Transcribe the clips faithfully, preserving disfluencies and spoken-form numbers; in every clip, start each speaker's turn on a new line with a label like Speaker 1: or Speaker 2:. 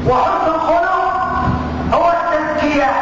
Speaker 1: وحسن الخلق هو التزكية،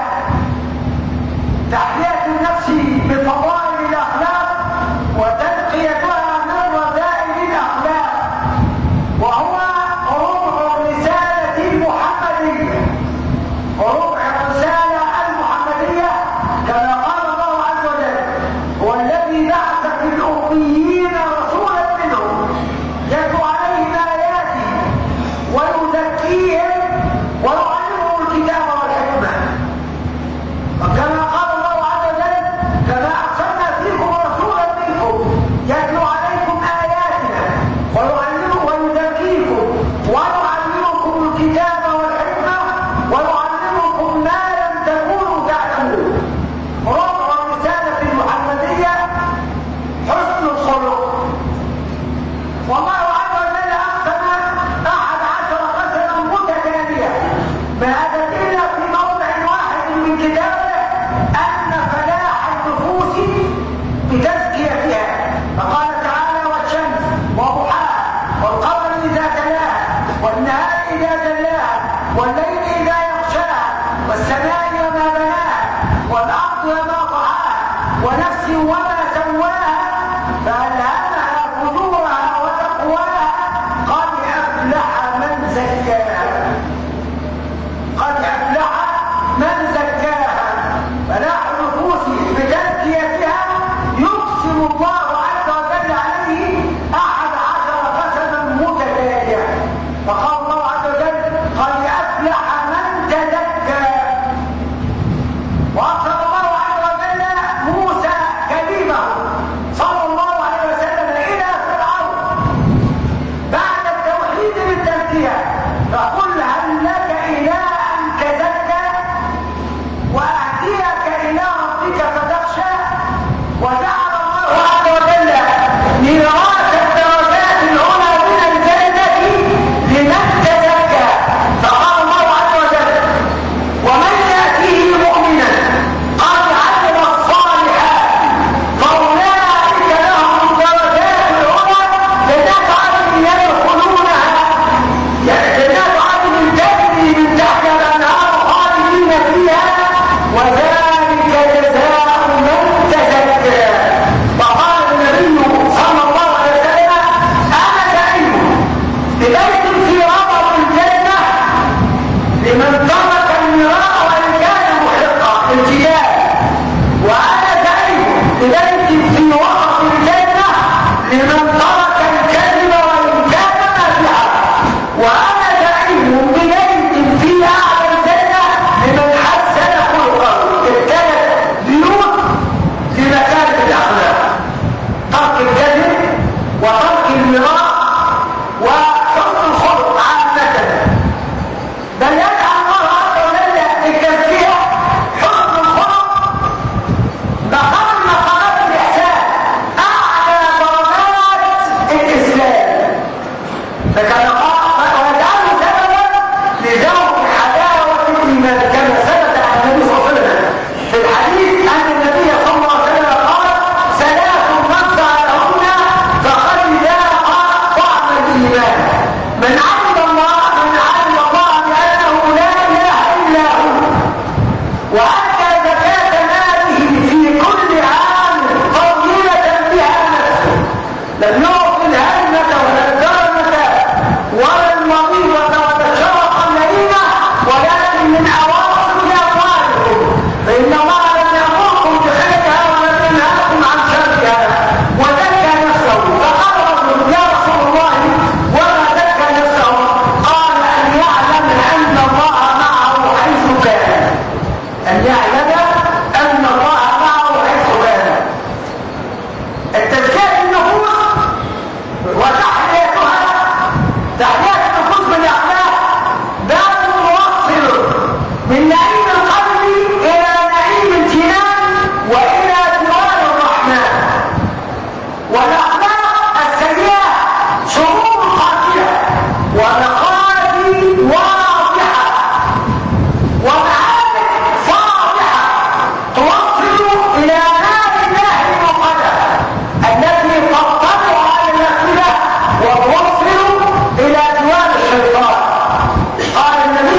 Speaker 1: تحلية النفس بفضائل الأخلاق وتنقيتها من رذائل الأخلاق، وهو ربع الرسالة المحمدية، ربع الرسالة المحمدية كما قال الله عز وجل: هو الذي بعث في الأميين رسولا منهم يتلو عليهم آياته ويزكيهم ويعلمهم الكتاب والحكمة. وكما قال الله عز وجل: كما أرسلنا فيكم رسولا منكم يتلو عليكم آياتنا ويعلمكم ويزكيكم ويعلمكم الكتاب والحكمة ويعلمكم ما لم تكونوا تعلمون. ربع الرسالة المحمدية حسن الخلق. والله عز وجل أقسم أحد عشر قسما متتالية ما أتت إلا في موضع واحد من كتابه أن فلاح النفوس بتزكيتها، فقال تعالى: والشمس وضحاها والقمر إذا تلاها والنهار إذا جلاها والليل إذا يغشاها والسماء وما بناها والأرض وما طحاها ونفس وما سواها فألهمها فجورها وتقواها قد أفلح من زكاها، قد أفلح من زكاها. فلاح النفوس بتزكيتها يقسم الله عز وجل عليه أحد عشر قسما متتالية. فقال الله عز وجل: قد أفلح من تزكى. وأرسل الله عز وجل موسى كليمه صلى الله عليه وسلم إلى فرعون بعد التوحيد بالتزكية، فقل: هل لك إلى أن تزكى وأهديك إلى ربك فتخشى. وجعل الله عز وجل ميراث الدرجات العلى من الجنة لمن تزكى، فقال الله عز وجل: ومن يأتيه مؤمنا قد عمل الصالحات فأولئك لهم الدرجات العلى جنات عدن يدخلونها، جنات عدن تجري من تحتها الأنهار خالدين فيها وذلك جزاء من تزكى. وقال النبي صلى الله عليه وسلم: أنا سعيد ببيت في ربط الجنة لمن ترك المراء وإن كان محقا الجدال، وأنا سعيد ببيت في وسط الجنة لمن ترك الكذب وإن كان نافعا، وأنا سعيد ببيت في أعلى الجنة لمن حسن خلقه. ابتدت بيوت لمكارم الأخلاق، ترك الكذب وترك المراء وحسن الخلق عامة. بل يجعل الله عز وجل التزكية حسن الخلق مقام مقامات الإحسان، أعلى درجات الإسلام. فكان قال: ويجعله سببا لذوق حلاوة الإيمان، كما ثبت عن النبي صلى الله عليه وسلم في الحديث أن النبي صلى الله عليه وسلم قال: ثلاث من فعلهن فقد ذاق طعم الإيمان: من عبد الله من عبد الله بأنه لا إله إلا هو، وأدى زكاة ماله في كل عام طويلة بها نفسه، لم يعطي الهمة ولا الدرجة ولا المريضة ولا الشرف اللئيمة، ولكن من أواصف أموالكم، فإن الله لم يأمركم بخيرها ولم ينهاكم عن شرها، وزكى نفسه. فقال رجل: يا رسول الله وما زكى نفسه؟ قال: أن يعلم أن الله معه حيث كان، أن يعلم أن الله معه حيث كان. التزكية النفوس وتحليتها، تحلية النفوس بالأخلاق باب موصل من نعيم القلب إلى نعيم الجنان وإلى جوار الرحمن. والأخلاق السيئة شرور قاتلة ومقالب واضحة ومعارك فاضحة توصل إلى نار الله الموقدة التي تطلع على الأخلاق وتوصل إلى جوار الشيطان. قال النبي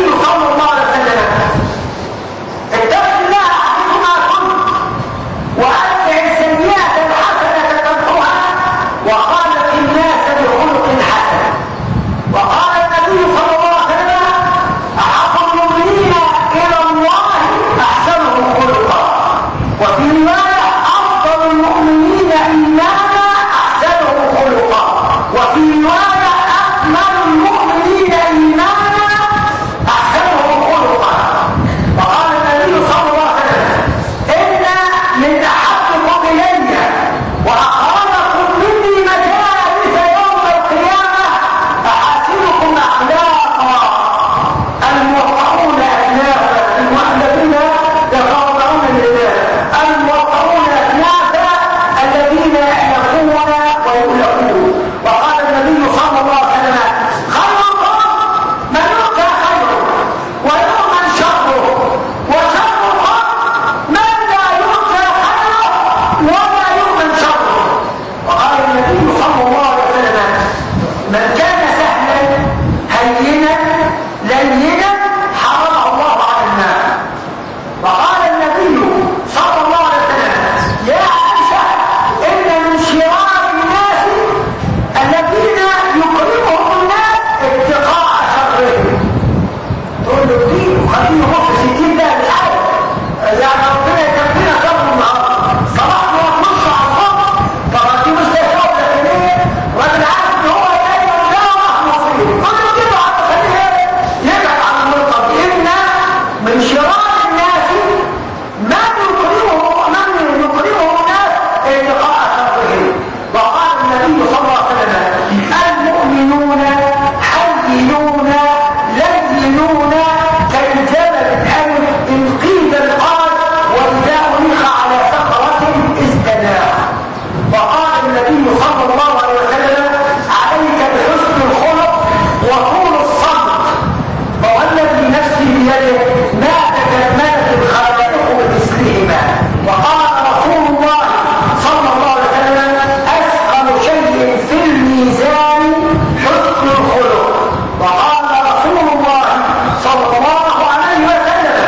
Speaker 1: تقول له دي وخليه يبص ستين ده بالحاجة يعني ربنا يكفينا شر النهارده صلاح ما تنص على الصبح طب دي مش تشوف لكن ايه راجل عارف ان هو جاي قدامه راح مصير كل كده حتى خليه يبعد عن النقطه دي ان من شرار الناس من يكرمهم من يكرمهم الناس اتقاء شرهم وقال النبي صلى الله عليه وسلم المؤمنون حينون لينون كالجبل الألف إن قيل القال وإذا أنيخ على صخرة استناع. وقال النبي صلى الله عليه وسلم عليك بحسن الخلق وطول الصمت والذي نفسي بيده ما تجملت الخلائق بمثلهما. وقال رسول الله صلى الله عليه وسلم أثقل شيء في الميزان حسن الخلق. وقال رسول الله صلى الله عليه وسلم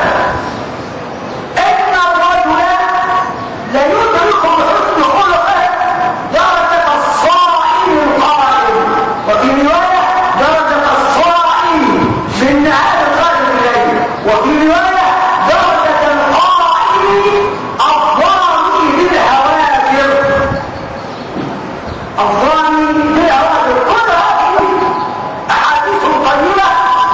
Speaker 1: إن الرجل ليدرك بحسن خلقه درجة الصائم القائم وفي رواية درجة الصائم في النهار القادم إليه وفي رواية درجة القائم الضامي بالهواجر الضامي بالهواجر. كل هذه أحاديث طيبة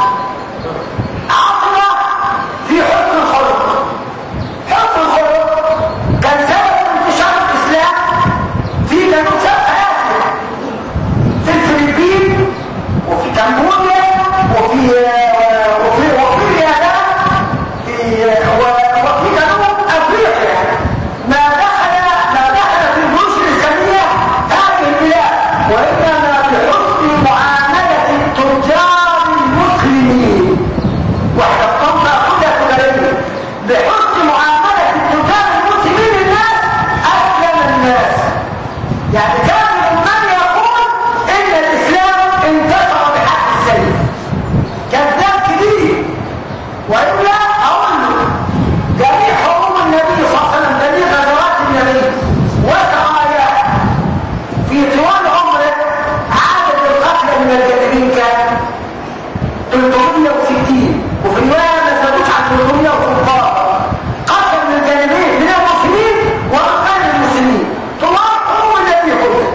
Speaker 1: عقلة في حسن الخلق. حسن الخلق كان سبب انتشار الإسلام في جنوب شرق آسيا في الفلبين وفي كمبوديا وفي وفي وفي اليابان في وفي جنوب أفريقيا. ما دخل ما دخل في الجيوش الإسلامية هذه البلاد وإنما بحسن معاملة التجار المسلمين. واحنا الطنطا كلها تجارية بحسن معاملة التجار المسلمين الناس أسلم الناس. يعني كان من يقول إن الإسلام انتصر بحق السيف كذاب كبير. وإلا أقول له جميع حروب النبي صلى الله عليه وسلم جميع غزوات النبي وسراياه في طوال عمره عدد القتلى من الجانبين كان ثلاثمائة وستين وفي روايه ما زادوش عن ثلاثمائة وستاشر قتل من الجانبين من المسلمين وغير المسلمين طوال عمر النبي كله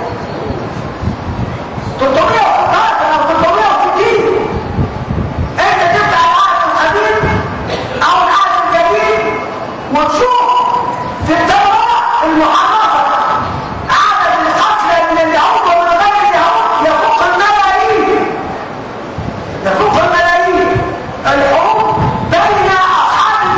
Speaker 1: ثلاثمائة وستاشر او ثلاثمائة وستين. انت تبدا العهد القديم او العهد الجديد وتشوف في التوراه المحرفه عدد القتلى من اليهود ومن غير اليهود يفوق الملايين يفوق الملايين. الحروب بين اصحاب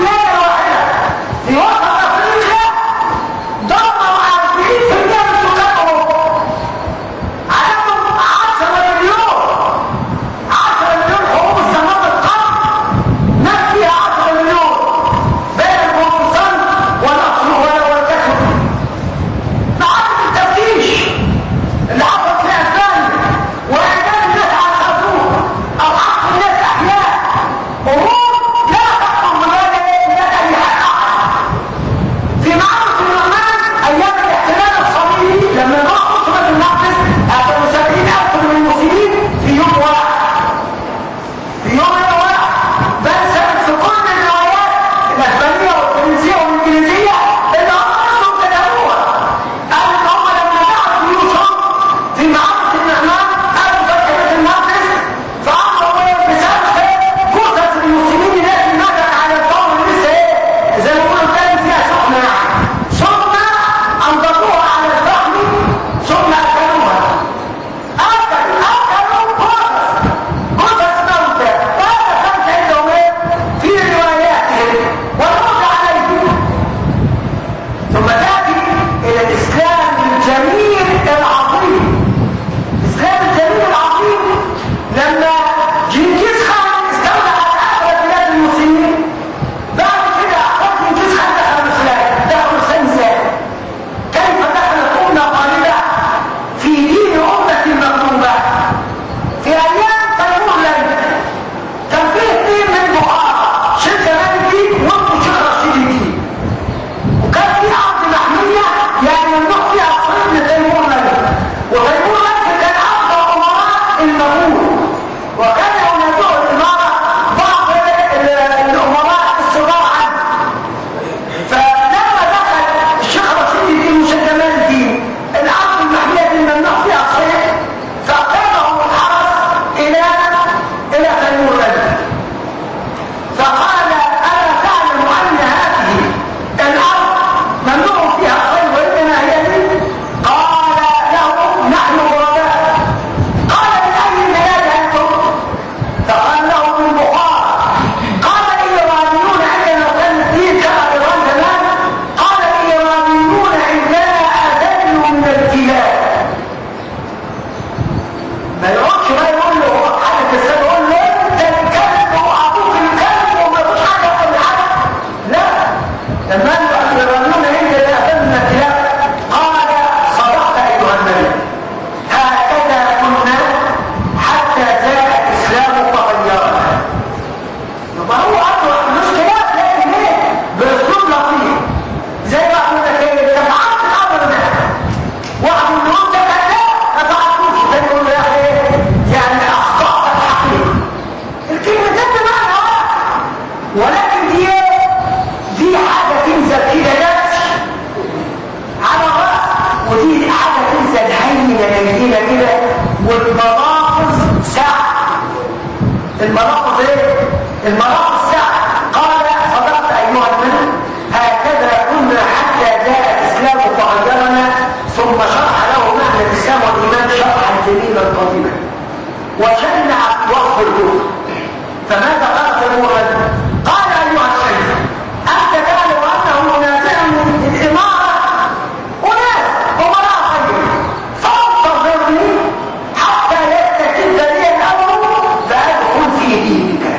Speaker 1: يبقى هو اطلع المشكلات لكن ايه باسلوب لطيف زي ما قلنا كده انت فعلت الامر ده واحد من دول ده كذا ما فعلتوش ده يقول له يا اخي يعني اخطات الحقيقه الكلمتين بمعنى واحد ولكن دي دي حاجه تنزل كده نفس على الراس ودي حاجه تنزل هينه لينه كده والملافظ ساعه الملافظ ايه الملافظ ساعه قال صدقت ايها الملك هكذا كنا حتى جاء الاسلام فغيرنا ثم شرح له معنى الاسلام والايمان شرحا جميلا قديما وشنع وصف الكفر فماذا قال المؤمن قال ايها الشيخ انت تعلم انه منازع الاماره اناس امراء خير فانتظرني حتى يستجد لي الامر فادخل في دينك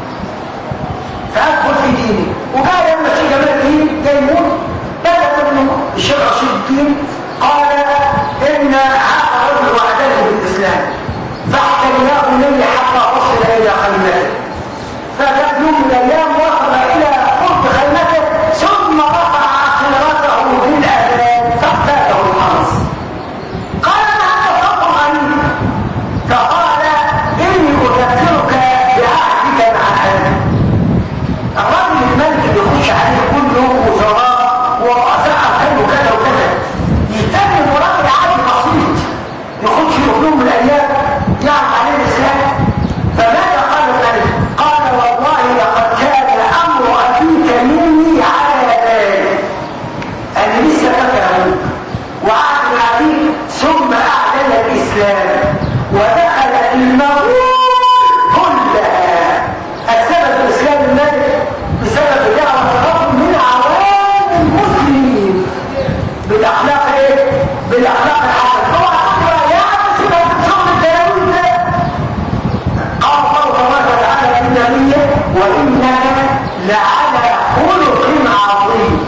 Speaker 1: فادخل في دينك وقال لما الشيخ جمال الدين جاي يموت بدأ منه الشيخ رشيد الدين قال ان هذا الرجل وعدله بالاسلام فاحتجناه لي حتى وصل الى خيمته فجاء يوم من الايام وصل الى قرب خيمته ثم رفع عصيرته بالاذان فاحتاجه الحرس قال انا هذا صوت غريب فقال اني اذكرك بعهدك مع ابي الرجل الملك اللي يخش عليه كل يوم وزراء ورؤساء اركان وكذا وكذا يتم مراد عادي بسيط يخش يوم من الايام يعرف عليه الاسلام فماذا قال الملك قال والله لقد كان امر ابيك مني على ذلك انا لسه فاكر وعهد ابيك ثم اعلن الاسلام ودخل المغول كلها السبب الاسلام الملك بسبب دعوه الرجل من عوام المسلمين بالاخلاق ايه بالاخلاق الحسنه هو اكبر يا عم سيبك بتصوم التلاويذ ده قال الله تبارك وتعالى للنبي وانك لعلى خلق عظيم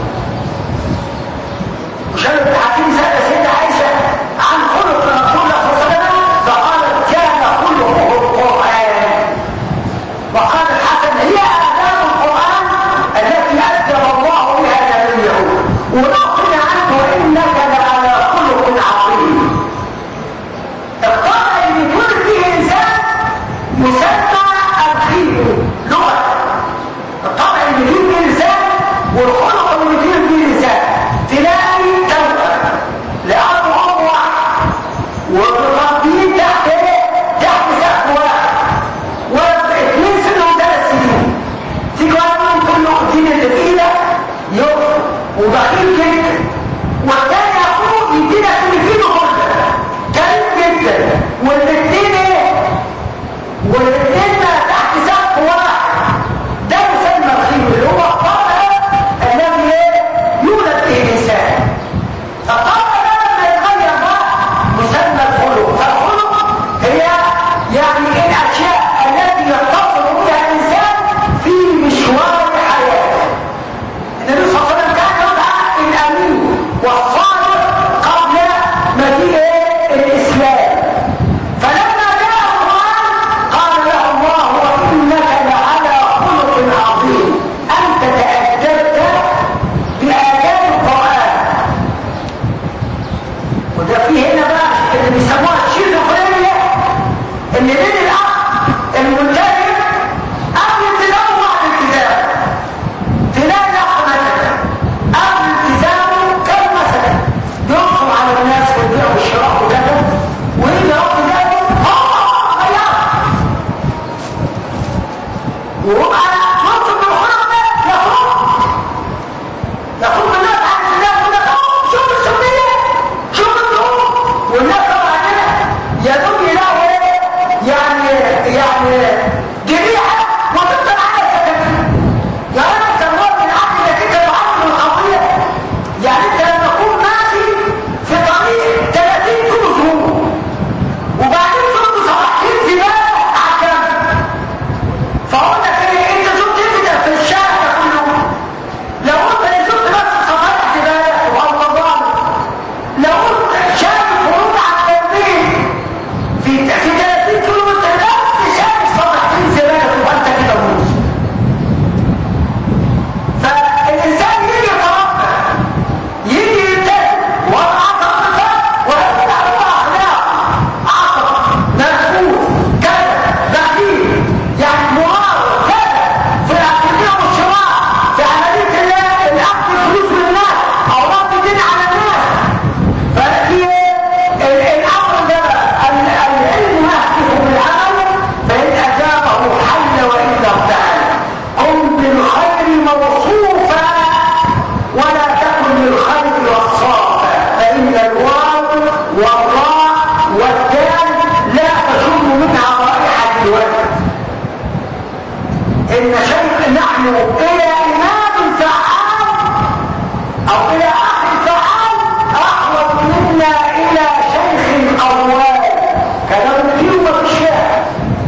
Speaker 1: وشان الحكيم سأل سيدة عائشة عن خلق رسول الله صلى الله عليه وسلم فقالت كان خلقه القرآن وقال الحسن هي آداب القرآن التي أدب الله بها نبيه ونقل عنه وإنك لعلى خلق عظيم الطبع اللي يكون فيه إنسان يسمى الخير لغة الطبع اللي يكون فيه إنسان والخلق اللي يكون فيه إنسان تلاقي توأم لأب وأم واحد ومربين تحت تحت سقف واحد واثنين سنة وثلاث سنين تيجي واحد منهم تقول له الدين اللي في ايدك يقف وبخيل جدا والثاني يقول يدينا اللي في ايده كله كريم جدا والاثنين ايه والاثنين تحت سقف واحد ده يسمى الخير اللي هو الطبع الذي يولد به الانسان الطبع ده لما يتغير بقى يسمى الخلق فالخلق هي يعني الاشياء التي يتصل بها الانسان في مشوار حياته النبي صلى الله عليه وسلم كان يدعى الامين والصالح الوقت ان شيء نحن الى امام فعال او الى اخ فعال اقرب منا الى شيخ قوال كلام فيه ما في الشارع.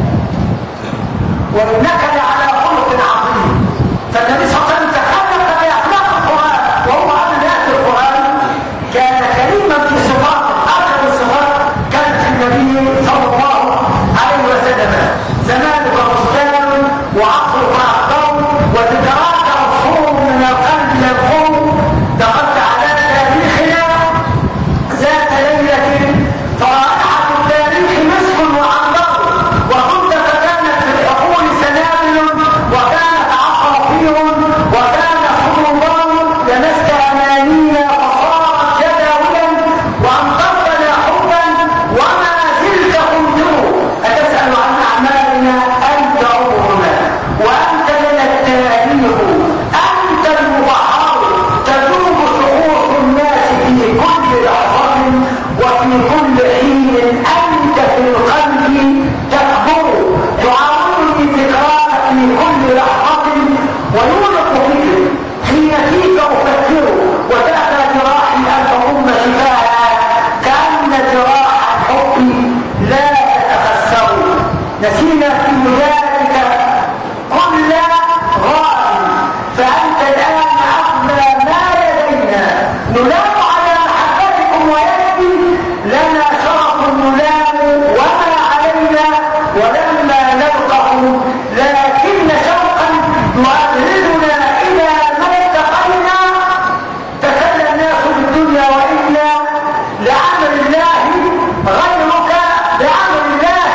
Speaker 1: وانك لعلى خلق عظيم. فالنبي صلى الله عليه وسلم تخلق باخلاق القران وهو قبل ياتي القران كان كريما في صفاته. اخر الصفات كانت في النبي صلى الله عليه وسلم. زمانك مستان وعصرك اخضر وتتراك عصفور من القلب الى القوم. دخلت على تاريخنا ذات ليله فرائحه التاريخ مسك وعنبر وكنت فكانت في الحقول سنابل وكانت عصافير وكان خضران لمست امانينا فصارت جداولا وامطرتنا حبا وما زلت تنذر. اتسال عن اعمالنا انت عمرنا وانت لنا التاريخ انت المبحر تذوب شعور الناس في كل لحظه وفي كل حين انت في القلب تكبر تعاونني ذكراك في كل لحظه ويولق فكري حين فيك افكر وتاتى جراحي ان تضم شفاها كان جراح الحب لا تتخسر. نسينا في ذلك كل غائب فانت الان اغنى ما لدينا. نلام على محبتكم ويكفي لنا شرف نلام وما علينا ولما نلقه لكن شوقا يؤهلنا الى ما التقينا. تسلى الناس بالدنيا والا لعمل الله غيرك لعمل الله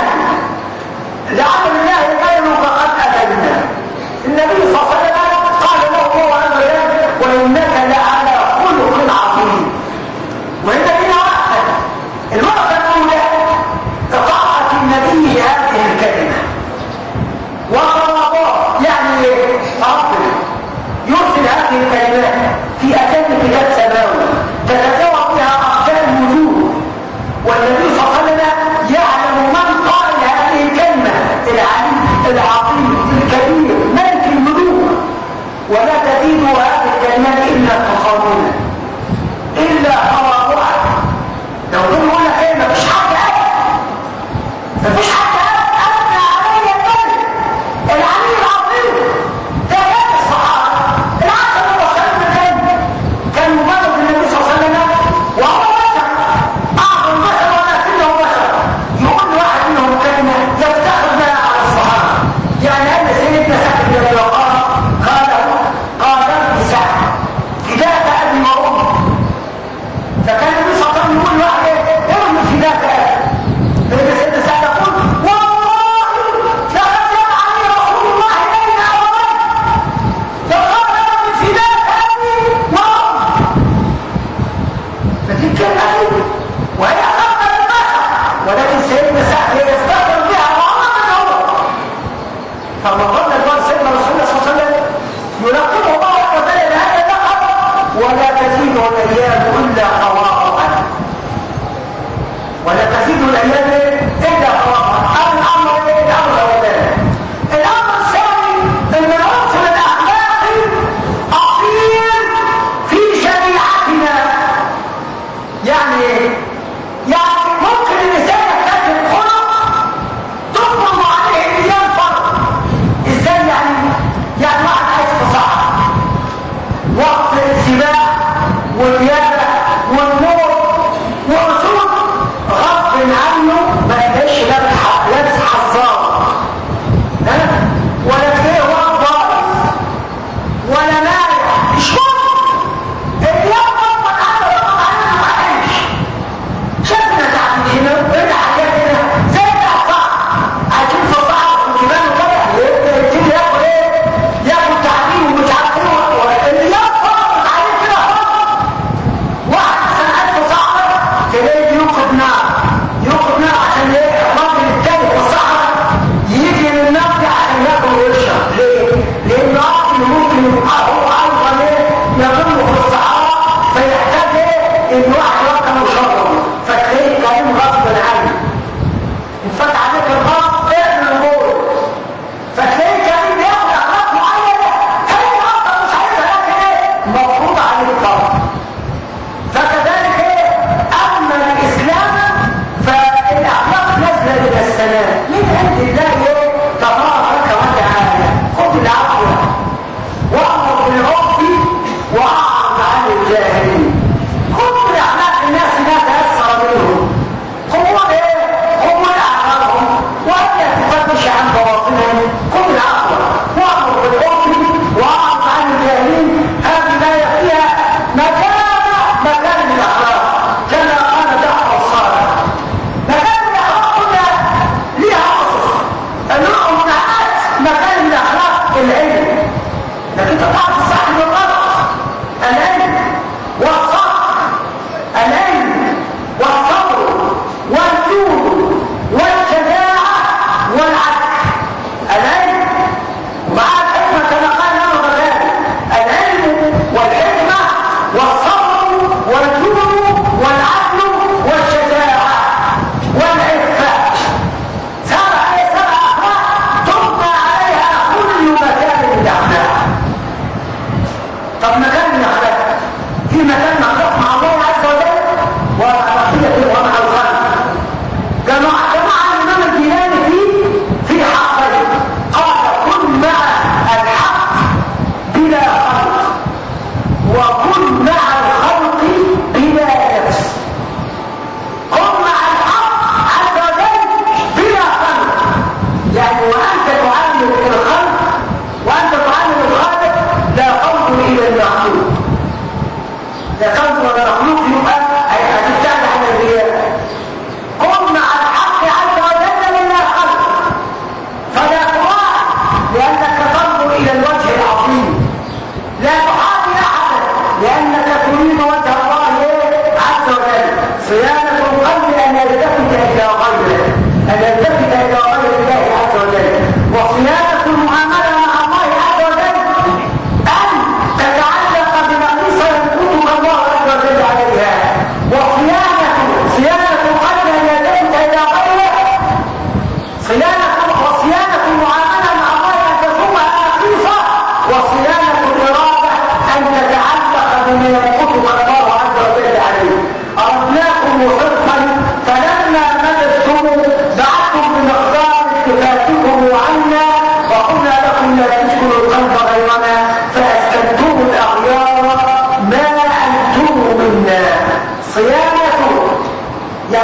Speaker 1: لعمل الله غيرك قد اتينا. النبي صلى الله عليه وسلم قال له الله عز وجل وانك لعلى خلق عظيم. وإن بنا وقتا المرة الأولى إطاعة النبي هذه الكلمة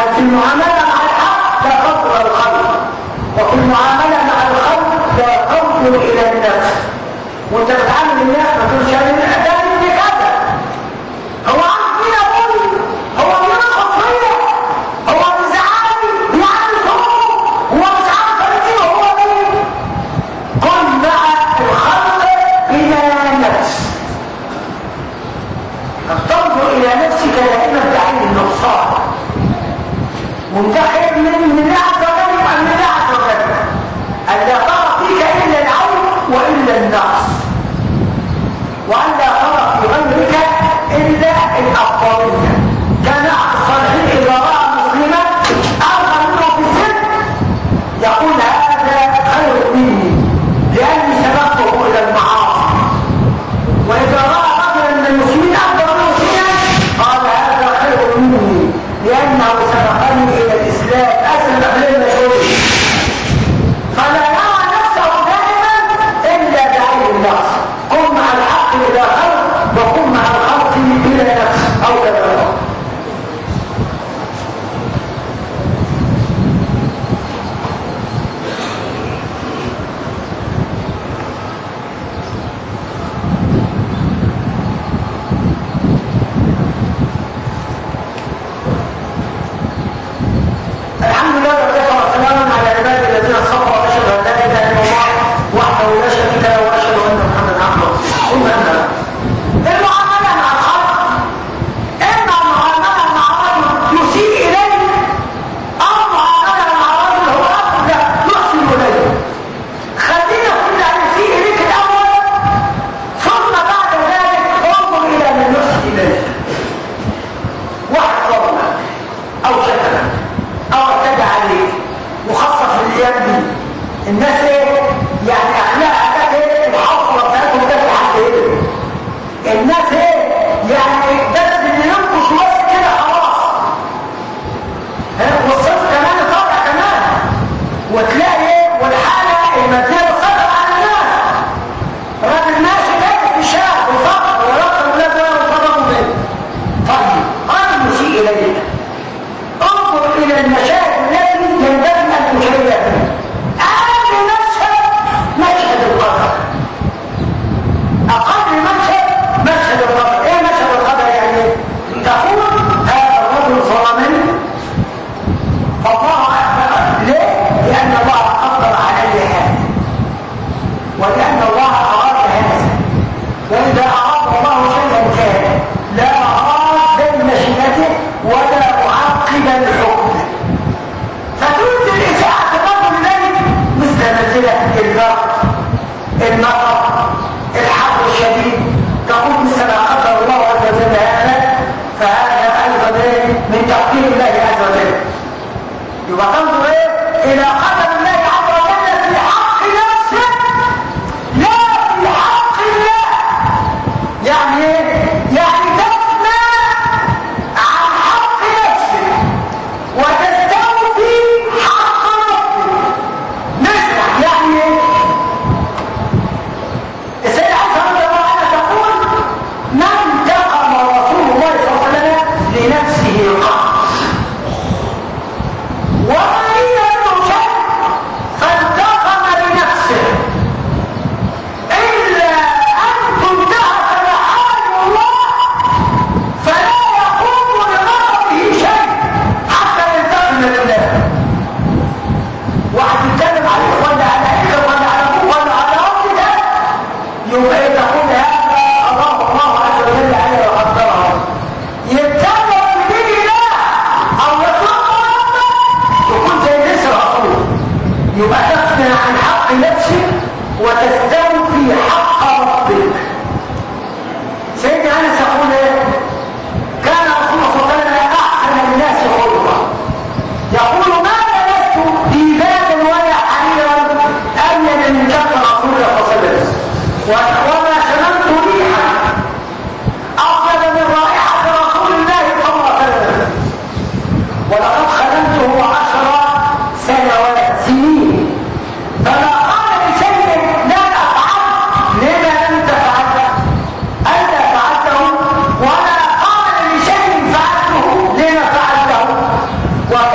Speaker 1: يعني في المعاملة مع الحق لا تنظر الخلق، وفي المعاملة مع الخلق لا تنظر إلى النفس. وانت بتعامل الناس ما تقولش هذه الأعداد اللي كذا، هو عارف مين أقول، هو بينقص فيا، هو بيزعلني، بيعمل صوته، هو مش عارف أرسله، هو مين؟ كن مع الخلق إلى نفس، تنظر إلى نفسك دائما بعين النقصان، منتخب من من الله عز وجل ومن الله عز وجل، ألا ترى فيك إلا العون وإلا النقص، وألا ترى في غيرك إلا الأفضلية. كان أحد الصالحين إذا رأى مسلما أرغى منه في السن يقول هذا خير مني لأني سبقته إلى المعاصي، وإذا رأى رجلا من المسلمين أكبر منه سنا قال هذا خير مني لأنه سبقني إلى الإسلام أسلم لنا شيء. فلا يرى نفسه دائما إلا بعين النقص. كن مع الحق إلى خلق وكن مع الخلق إلى نفس أو كذا. الحمد لله والصلاة والسلام على عباد الذين اصطفى، واشهد ان لا اله الا الله وحده لا شريك له واشهد ان محمدا عبده ورسوله. ثم اما بعد، المعامله مع الخلق اما معامله مع رجل يسيء اليه او معامله مع رجل هو اخذ يحسن اليه. خلينا كل ان يسيء اليك الاول ثم بعد ذلك انظر الى من يحسن اليه. واحد ظلمك او شتمك او اعتدى عليك، وخاصه في الايام دي الناس ايه يعني اخلاقها كده الحفره بتاعتهم ده في حد ايه، الناس ايه يعني بس اللي ينقص بس كده خلاص، والصوت كمان طالع كمان، وتلاقي ايه والحاله الماديه بتصدر على الناس. راجل ماشي لابس في الشارع وفقر ويرقم ولا ده وصدره منه. طيب راجل يسيء اليك، انظر الى المشاهد التي ينبغي ان تشير بها. اقل مشهد مشهد القدر، اقل مشهد مشهد القدر. ايه مشهد القدر يعني؟ تقول هذا الرجل ظلمني فالله اكبر. ليه؟ لان الله قدر علي هذا، ولان الله اراد هذا، واذا اراد الله شيئا كان لا اراد بين مشيئته ولا معقب الحكم. فتنزل الإساءة تقدم إليك مثل منزلة البرد، المطر، الحر الشديد، تقول مثل ما قدر الله عز وجل هذا، فهذا أيضا من تقدير الله عز وجل. يبقى تنظر إيه؟ إلى قدر الله عز وجل في حق نفسك لا في حق الله. يعني ايه؟ يعني تسمع عن حق نفسك وتستوفي حق ربك. نسمع يعني ايه؟ السيدة عائشة رضي الله عنها تقول ما انتقم رسول الله صلى الله عليه وسلم لنفسه قط، وما هي منه شيء فانتقم لنفسه إلا أن تنتهك محارم الله فلا يقوم لغضبه شيء حتى ينتقم لله. واحد يتكلم عليه ولا على اخر ولا على ابوه ولا على امه، يبقى تقول هذا الله الله عز وجل عليه وقدره. يتكلم بدين الله او يطلق ربه تكون زي نسر اخوه. يبقى تفنى عن حق نفسك وتستوفي حق ربك. سيدنا انس يقول ايه؟ كان رسول الله صلى الله عليه وسلم احسن الناس خلقا، يقول ما لبست ديباجا ولا حريرا ابين من كف رسول الله صلى الله عليه وسلم، وما شممت ريحا اطيب من رائحه رسول الله صلى الله عليه وسلم، ولقد خدمته عشر سنوات سنين فما قال بشيء لا افعل لما لم تفعله انت فعلته، ولا قال بشيء فعلته لما فعلته.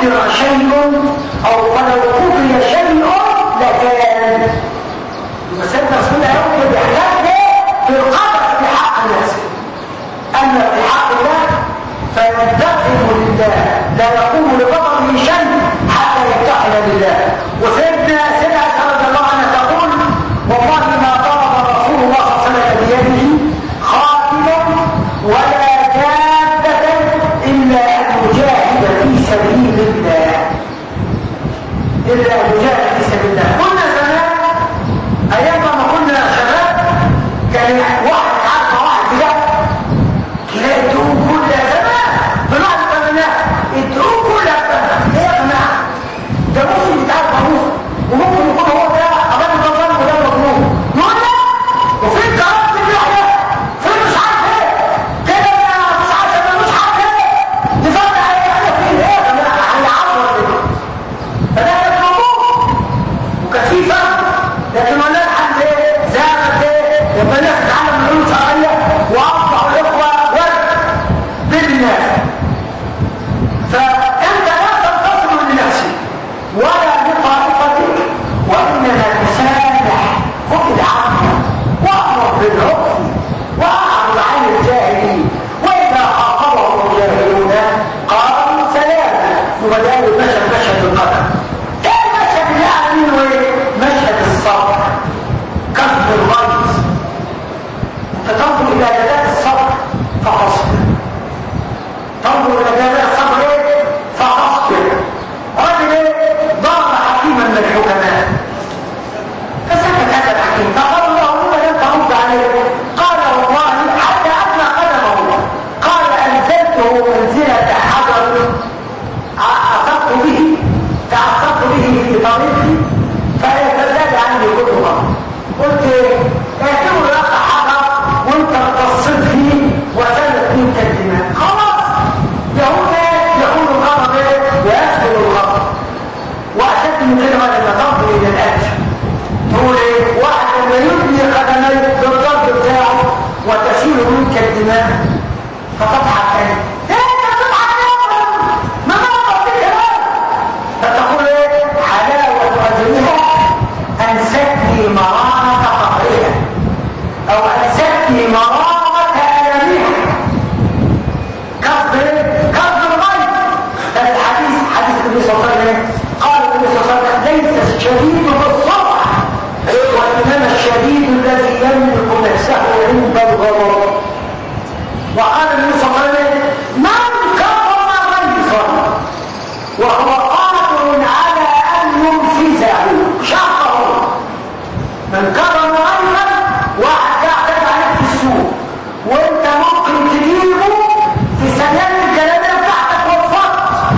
Speaker 1: قدر شيء او ولو قضي شيء لكان. المسألة رسول الله يمكن بحاجات في القدر في حق الناس، اما في حق الله فينتقم لله لا يقوم لبطله شيء حتى يتحل لله. وسيدنا سيدنا عائشة رضي الله عنها تقول والله ما ضرب رسول الله صلى الله عليه وسلم بيده خاتما ولا جادة الا ان يجاهد في سبيل الله، الا ان يجاهد في سبيل الله. كنا زمان ايام ما كنا شباب كان واحد عارف واحد كده تلاقي الدهون كلها زمان بنقعد الثمانينات الدهون كلها بتنزل. ايه يا جماعه؟ ده ممكن يتعرف مجنون وممكن يكون هو ده قبل الضمان وده مجنون. نقول لا وفين كرامه اللحيه؟ فين مش عارف ايه؟ كده مش عارف انا مش عارف ايه؟ نفرق اي حاجه فين ايه يا جماعه؟ هيعرفوا ولا ايه؟ فده كان موجود وكان في فرق، لكن ما نلحق ايه؟ زادت ايه؟ لما الناس تتعلم من علوم شرعيه واصبحوا الاخوه ورد بالناس. فانت لا تنتصر لنفسك ولا لطائفتك وانما تسامح. خذ العفو وامر بالعرف واعرض عن الجاهلين واذا خاطبهم الجاهلون قالوا سلاما. وبداوا المشهد مشهد القدر. ايه المشهد اللي قاعدينه ايه؟ مشهد الصبر كف الغيظ. انت تنظر الى جلال الصبر فاصبر، تنظر الى جلال الصبر ايه؟ فاصبر. رجل ايه؟ ضرب حكيما من الحكماء فسكت هذا الحكيم فقال الله لما لم ترد عليه؟ قال والله حتى ادنى قدمه. قال انزلته منزله حجر اخذت به تعثرت به في طريقي فيتزاد عني كل مره. قلت اعتبر لك حجر وانت اتصلت فيه وسالت منك الدماء. خلاص يهود يقول الغضب ويسكن الغضب. واشد من كده لما تنظر الى الاجر تقول ايه؟ واحد لما يبني قدميه بالضرب بتاعه وتسيل منك الدماء فتضحك تاني. انت بتضحك ليه؟ ما نضرب فيك كمان. فتقول ايه؟ حلاوه اجرها انستني مراره قهرها او انستني مراره الامها. كسب ايه؟ كسب الغيظ. ده الحديث حديث النبي صلى الله عليه وسلم قال النبي صلى الله عليه وسلم ليس الشديد بالسرعه وانما الشديد الذي يملك نفسه عند الغضب. وقال النبي صلى الله عليه وسلم من كظم غيظا وهو قادر على ان ينفذه شقه. من كظم غيظا واحد قاعد عليك في السوق وانت ممكن تجيبه في سلام الجلابيه بتاعتك والفرد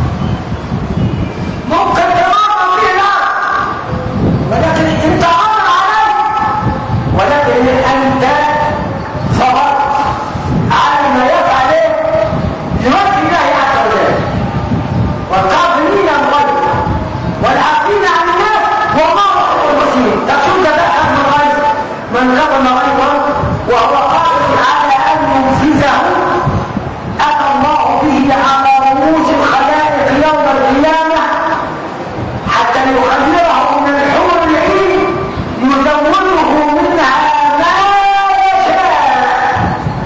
Speaker 1: ممكن تمرر فيه الارض ولكن انت امر عليك، ولكن انت صبرت على ما يفعل ايه؟ لوجه الله عز وجل. والكاظمين الغيظ والعافين عن الناس والله يحب المحسنين. تقول ده كظم الغيظ. من كظم غيظا وهو قادر على ان ينفذه اتى الله به على رؤوس الخلائق يوم القيامه حتى يخيره من الحور العين يزوجه منها ما يشاء.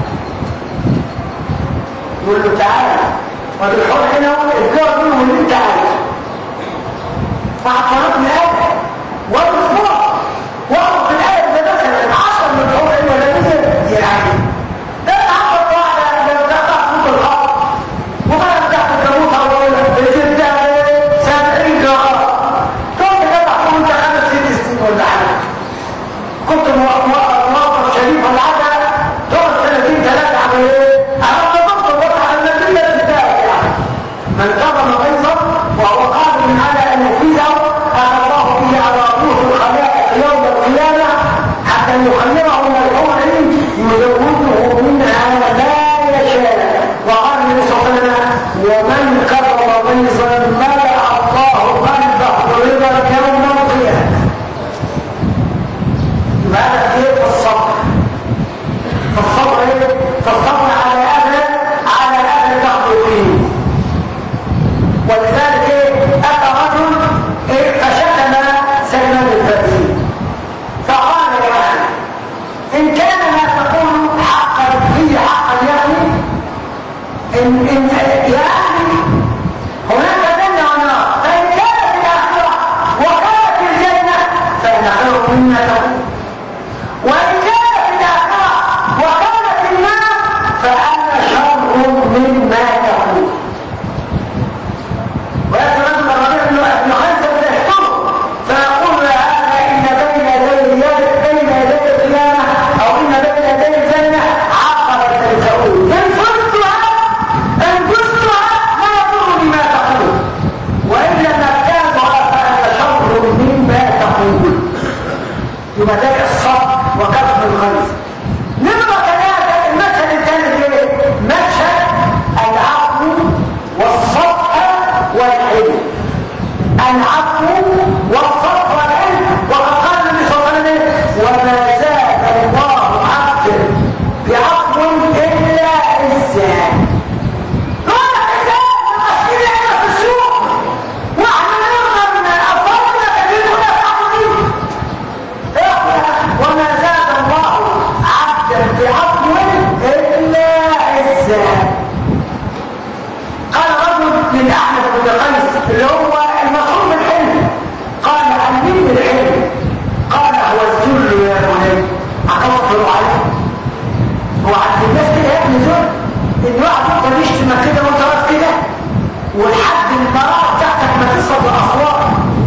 Speaker 1: يقول له تعالى والحور هنا اتجوز منه اللي انت عايزه. فاعترضنا الايه والاسبوع وقف الايه ده مثلا عشر من الحور هنا ولا نزل يعني ده عشر واحده لو تقطع صوت الخط وما تحت الجاموسه ولا بتبدا سبعين جرام كنت تبع كنت خمس ست سنين ولا حاجه. كنت موظف شريف ولا حاجه تقعد سنتين ثلاثه عمل ايه؟ انا بطلت وضع النتيجه بتاعي يعني. من كظم غيظا وهو قادر على ان ينفذه اتى الله به على رؤوس الخلائق يوم القيامه حتى يخيره من الحور العين يزوجه منها ما يشاء. وقال النبي صلى الله عليه وسلم ومن كظم غيظا ملأ الله قلبه رضا يوم القيامه. يبقى هذا ايه؟ في الصبر. في الصبر ايه؟ في الصبر على اذى على اذى المخلوقين. ولذلك العفو والصفح والعلم. وقد قال النبي صلى الله عليه وسلم وما زاد الله عبدا بعفو الا عزا. قال عزا المسكين هنا في السوق واحنا نرضى من الافضل تجدون تعبدين. وما زاد الله عبدا بعفو الا عزا. قال رجل لأحمد بن قيس اللي هو المطلوب العلم قال علمني العلم. قال هو الذل يا بني اكفر عليه. هو عند الناس كده يا ابني ذل ان واحد يفضل يشتمك كده وانت واقف كده ولحد المراه بتاعتك ما تصل لاصوات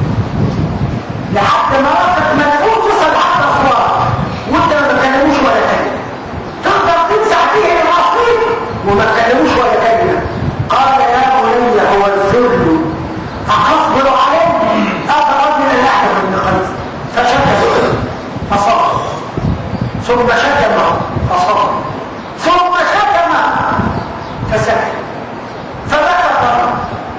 Speaker 1: لحد مراتك ما تقول تصل لحد اصوات وانت ما تكلموش ولا كلمه تقدر تمسح فيه المصير وما تكلموش ولا كلمه. قال يا بني هو الذل أتصبر عليه. أتى رجل الأحمد بن قيس فشتمه فصبر ثم شتمه فصبر ثم شتمه فسكت فبكى الرجل.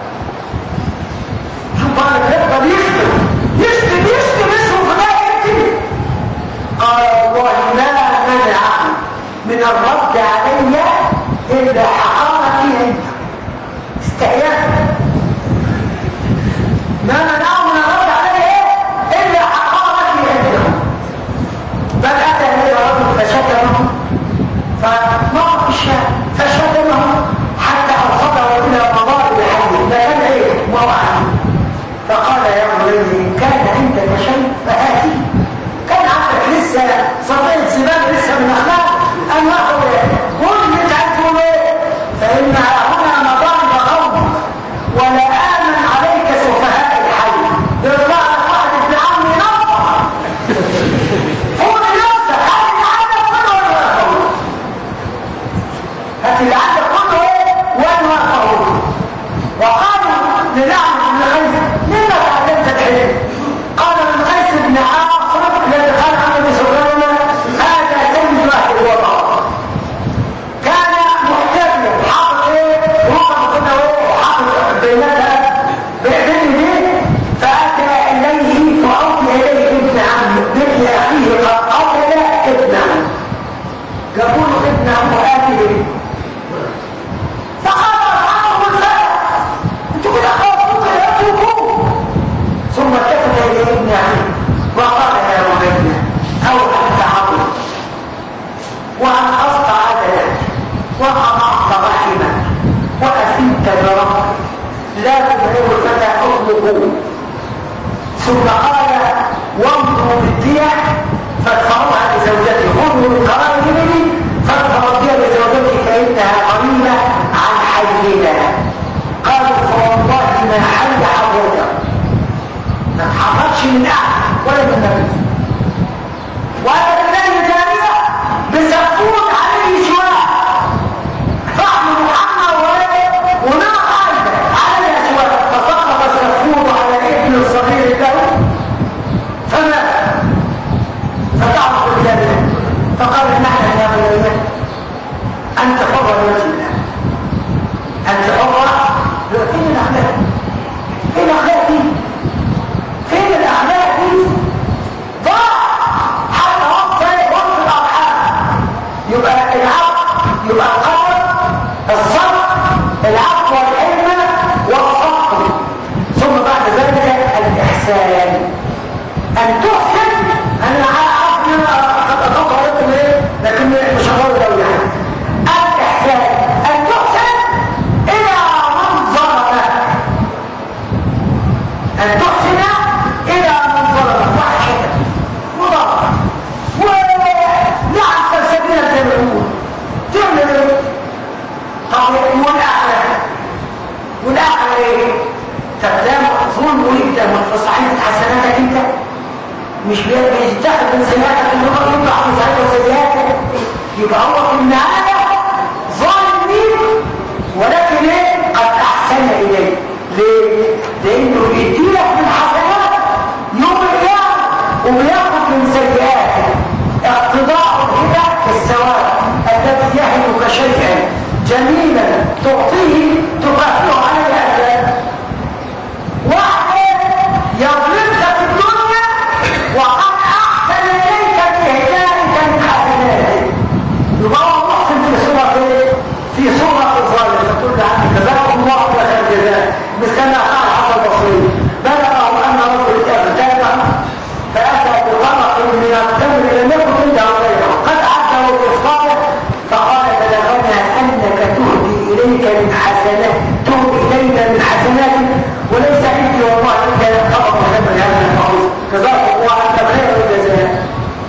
Speaker 1: شوف بقى يفضل يشتم يشتم يشتم اسمه في ده يكتب. قال والله ما منعني من الرد علي إلا حقارتي عندك. استعيان ما منعه من الرد عليه الا حقارتي عنده. بل اتى اليه رجل فشتمه فمر الشام فشتمه حتى اوصله الى مضارب حيه لا كان ايه موعد. فقال يا بني كان عندك شيء فهاتي. كان عندك لسه صديق زبال لسه من اخلاق ان واخذ قل اللي تعرفوا ايه فان هنا مضارب قوم ولا آمن عليك سفهاء الحي. يطلع لك واحد ابن عمي نفسه قول لنفسك هات اللي عندك كله وين وقفه. هات اللي عندك كله ايه وين وقفه. وقالوا لنعم بن قيس لما تعلمت العلم. قال من قيس بن عاصم الذي قال عنه بسفيان هذا سيد اهل الوطن. كان محتفلا حاطط ايه رقم كده ايه بيناتها بإذن دي. فأتى إليه فأوتي إليه ابن عم مثل أخيه قتل ابن عم. يقول ابن عم آتي به فقال أصحابه الفرق انتوا كده خلصوا كده يتركوه. ثم التفت إلى ابن عم وقال يا بني أو أنت عظيم وأنقصت عدلك وقطعت رحمك وأثمت بربك لا تبعد الفتى حكمه. ثم قال وانظروا بالدية فادفعوها لزوجته. انظروا بالقرار مني فادفعوا الدية لزوجته فإنها قريبة عن حينا. قالوا فوالله ما حل حضرتك ما تحركش من أحد ولا من نبي. وأنا بالله جارية بسفوت عليه شواء فحم محمد ولد ونعم على الأسواق فسقط السفور على ابن الصغير له فمات. فتعرف الجابر فقال نحن يا بني أنت حر الوجه أنت حر. فين الأخلاق فين الأخلاق دي فين الأخلاق دي ضاع حتى وقت وقت الأرحام. يبقى العقل يبقى القدر الصبر العفو والحلم والصبر. ثم بعد ذلك الإحسان أن تحسن. أنا عارف أن أنا قد أتوقع لكم لكن مش هقول لو يعني الإحسان أن تحسن إلى من ظلمك. أن تحسن إلى من ظلمك وحشتك وضربك ونعم فلسفيا زي ما يقول تعمل ايه؟ طب والأعلى والأعلى ايه؟ تقدام ظلم ويبدأ في صحيفة حسناتك انت مش بيتاخد من سيئاتك اللي هو يطلع من صحيفة سيئاتك. يبقى هو في النهاية ظالم ليك ولكن ايه؟ قد أحسن إليه. ليه؟ لأنه بيديلك من حسنات يوم القيامة وبياخد من سيئاتك. اقتضاء كده الثواب الذي يهلك شيئا جميلا تعطيه تكافئه على الأسباب. واحد مستنى قال حتى البصري بلغه ان رجل اغتاب فاتى بطبق من التمر لم يكن عنده غيره قد عده باصبعه فقال بلغنا انك تهدي اليك من حسنات تهدي الينا من حسناتك وليس عندي والله الا طبق من هذا المعروف جزاك الله عنا خير الجزاء.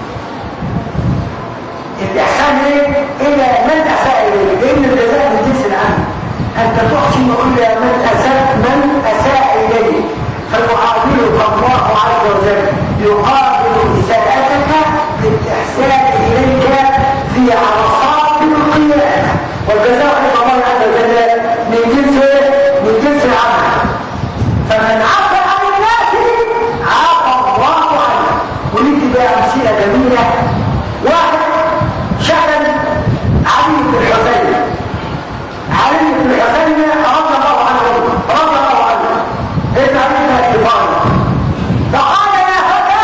Speaker 1: الاحسان ايه؟ الى من اساء اليك لان الجزاء من جنس العمل انت تحسن الى من اساء من اساء اليك فيعاملك الله عز وجل يقابل اساءتك بالاحسان اليك في عرصات القيامه والجزاء عند الله عز وجل من جنس من جنس العمل فمن عفى عن الناس عفى الله عنه. وليك بقى امثله جميله. واحد شأن علي بن الحسين علي بن الحسين رضي الله عنه رضي الله عنه ابن علي بن ابي طالب فقال يا فتى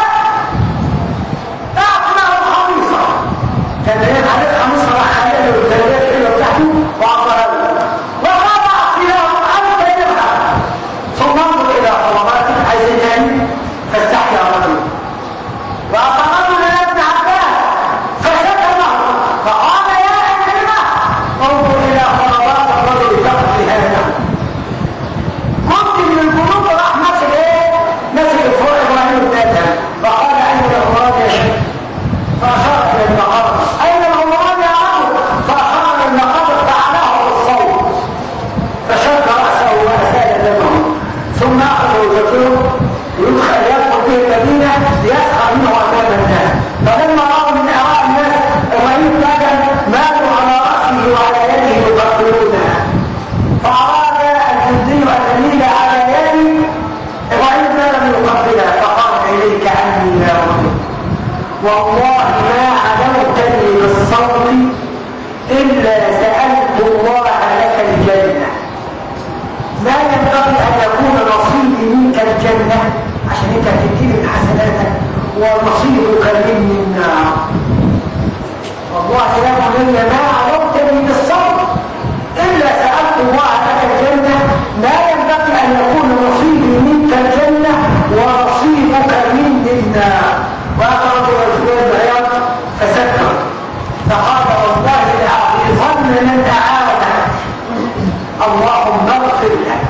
Speaker 1: اعطنا الخميصه كان هي عليه خميصه راح عليه الثلاجات كده بتاعته واعطاها له وقال اعطي له انت يبقى ثم انظر الى طلباته عايز ينام فاستحيا الرجل واعطاه له ابن عباس فشتمه فقال يا عكرمه انظر الى طلبات الرجل تقضي هذا ممكن من القلوب راح ماسك ايه ماسك فوق ابراهيم بن ادم فقال اين الغراب يا شيخ فاشار الى المقابر اين الغراب يا رجل فاشار الى المقابر فعلاه بالصوت فشد راسه واسال دمه ثم اخذ وجهه يدخل يدخل به المدينه ليسخر منه امام الناس فلما راوا من اراء الناس ابراهيم بن ادم مالوا على راسه وعلى يده يقبلونها فاراد الجندي ان يميل على يدي ابراهيم لم يقبلها فقال اليك عني يا رب والله ما عدوتني بالصوت الا سالت الله لك الجنه لا ينبغي ان يكون نصيبي منك الجنه عشان انت تديني من حسناتك ونصيبك مني النار والله يا بني ما عدوتني بالصوت الا سالت الله لك الجنه لا ينبغي ان يكون نصيبي منك الجنه ونصيبك مني النار. واخرج رجلين العياط فسكر فقال والله لاعظم من اعانك اللهم اغفر لك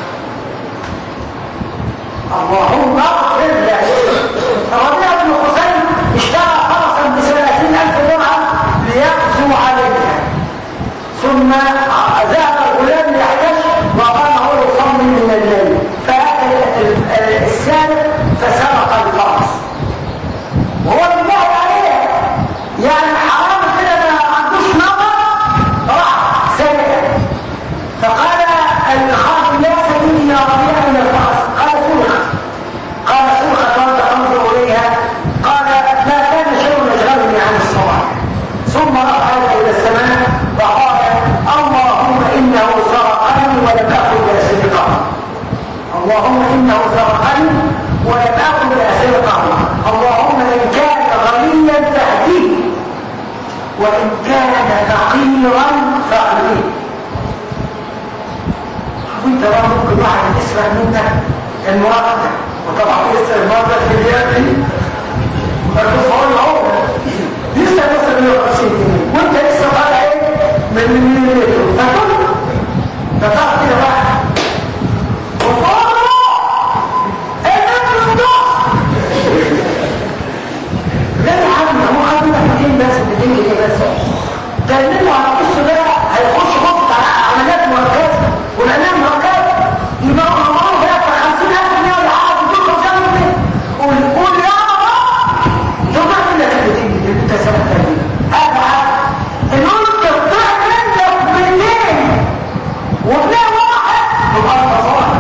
Speaker 1: اللهم اغفر لك. ربيع بن حسين اشترى فرسا بثلاثين الف درهم ليغزو عليها ثم ذهب الغلام يحتج وقام هو يصلي من الليل فاتى السارق فسرق الفرس وهو بالله عليه يعني حرام كده ما عندوش نظر راح سرق فقال الخاطب لا سبيل يا ربيع من الفرس قال سرخ قال سرخ وانت انظر اليها قال ما كان شيء يشغلني عن الصلاه ثم رفع يده الى السماء وقال اللهم انه سرقني ولم اخذ باسرقه اللهم انه سرقني ولم اخذ باسرقه اللهم ان كان غنيا فاهديه وان كان فقيرا فاغنيه. وانت بقى ممكن واحد يسرق منك المرتب وطبعا يسرق المرتب في اليد الرفعون العمر لسه لسه مية وخمسين جنيه وانت لسه طالع ايه من من مليون فتقول فتقول كده بقى وفوق ايه ده الدوس لا يا عم هو خد منك مئتين بس مئتين جنيه بس ده اللي على قصه ده هيخش خط على عمليات مركزه والعنايه مركزه يبقى الله هيدفع خمسين الف جنيه ولا حاجه تدخل خمسين الف جنيه قول قول يا رب يبقى منك المئتين جنيه اللي انت سبتها دي هذا حاجه ان انت طلع منك بالليل وتلاقي واحد يبقى انت صالح.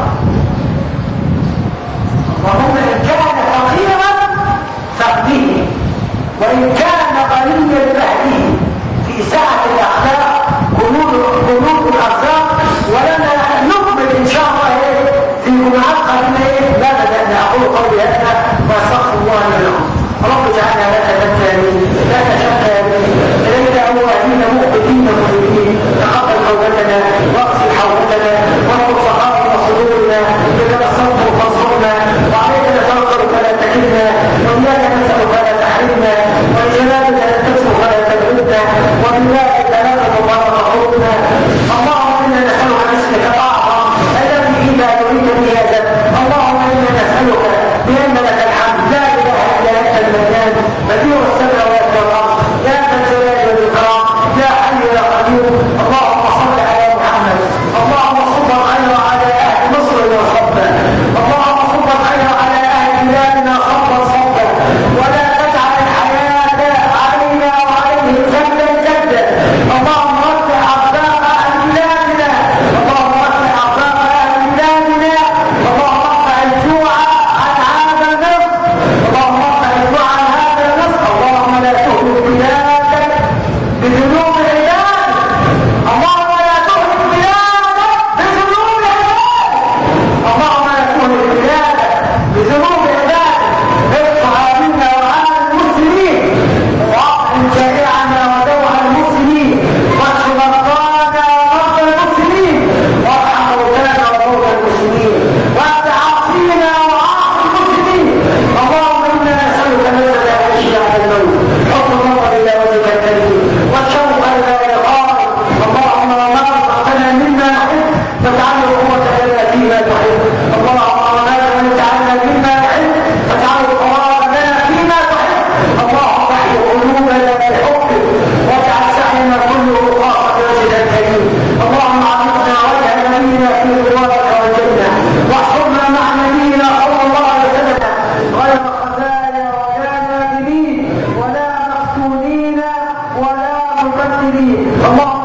Speaker 1: اللهم ان كان فقيرا فاغنيه وان كان غنيا فاهديه في سعه الاخلاق قلوب قلوب الارزاق ولنا نقبل ان شاء الله ايه في جمعات قادمه ايه لا بدأنا اقول قولي هذا واستغفر الله لي ولكم. رب اجعلنا لك ذكرين لك شكرين اليك اوابين مقبلين مقبلين تقبل توبتنا واغفر حوبتنا واغفر صحابنا وصدورنا بديع السماوات والارض يا ذا الجلال والاكرام يا حي يا قيوم. اللهم صل على محمد. اللهم صب الخير على اهل مصر وصبا. اللهم صب الخير على اهل بلادنا صبا صبا، ولا تجعل الحياه علينا وعليهم جدا جدا. اللهم رفع اعداء اهل بلادنا. اللهم رفع اعداء اهل بلادنا. اللهم رفع الجوع عن هذا النصر. اللهم رفع الجوع عن هذا النصر. اللهم لا تهلك بلادك بذنوب عبادك. اللهم لا تهلك بلادك بذنوب عبادك. اللهم لا تهلك بلادك بذنوب عبادك. ارفع عنا وعن المسلمين، واطعم جائعنا ودوع المسلمين، واشف مرضانا ومرضى المسلمين، وارحم موتانا وموتى المسلمين، وانت عاصينا وعاصي المسلمين. اللهم انا نسالك ليله لا تشفى على الموت، حب النظر الى وجهك الكريم، والشوق الى لقائك. اللهم ما رزقتنا مما نحب فاجعله قوة لنا فيما تحب. اللهم ما جعلنا مما نحب فاجعله قرارا لنا فيما تحب. اللهم احيي قلوبنا بحبك، واجعل سعينا كله خاصة بوجهك الكريم. اللهم عرفنا وجه نبينا في رضوانك والجنة، واحشرنا مع نبينا صلى الله عليه وسلم غير خزايا ولا نادمين ولا مفتونين ولا مبدلين. اللهم